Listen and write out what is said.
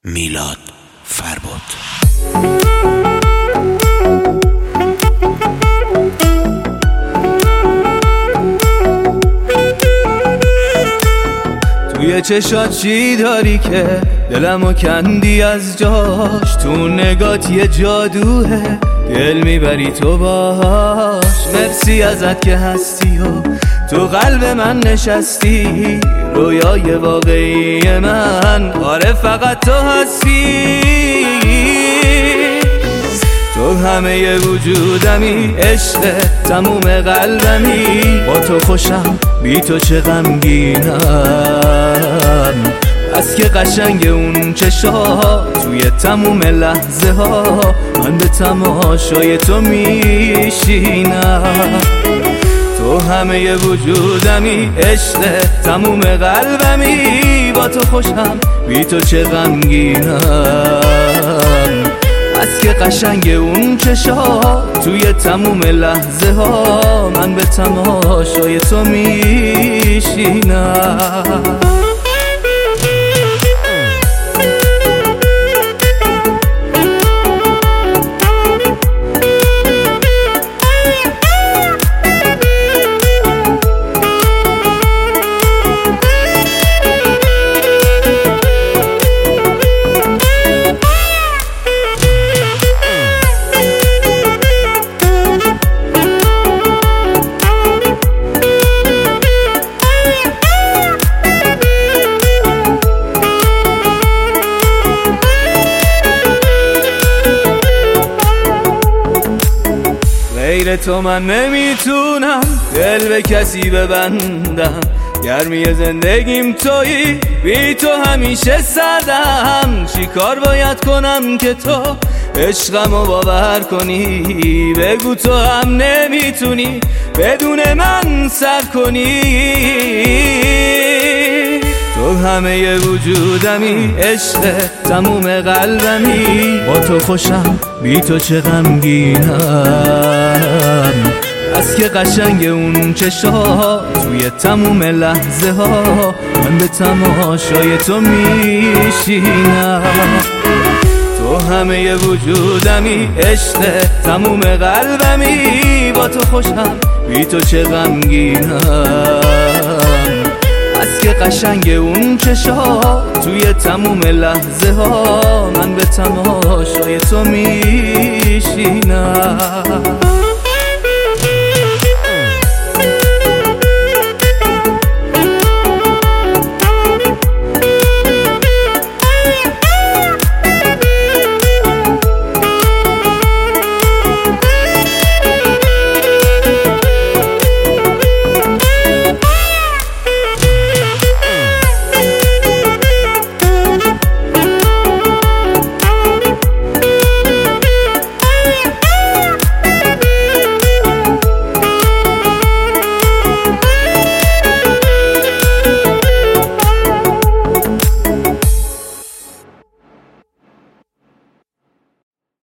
میلاد فرباد. توی چشات چی داری که دلمو کندی از جاش؟ تو نگات یه جادوه دل میبری تو باش. مرسی ازت که هستی و تو قلب من نشستی، رویای واقعی من آره فقط تو هستی. تو همه وجودمی، عشق تموم قلبمی، با تو خوشم بی تو چه غمگینم. از که قشنگ اون چشا توی تموم لحظه ها من به تماشای تو میشینم. تو همه وجودمی، عشق تموم قلبمی، با تو خوشم بی تو چه غمگینم. از که قشنگ اون چشا توی تموم لحظه ها من به تماشای تو میشینم. غیر تو من نمیتونم دل به کسی ببندم، گرمی زندگیم تویی، بی تو همیشه سردم. چی کار باید کنم که تو عشقمو باور کنی؟ بگو تو هم نمیتونی بدون من سر کنی. تو همه وجودمی، عشق تموم قلبمی، با تو خوشم بی تو چه غمگینم. از که قشنگ اون چشا توی تموم لحظه ها من به تماشای تو میشینم. تو همه وجودمی، عشق تموم قلبمی، با تو خوشم بی تو چه غمگینم. از که قشنگ اون چشا توی تموم لحظه ها من به تماشای تو میشینم.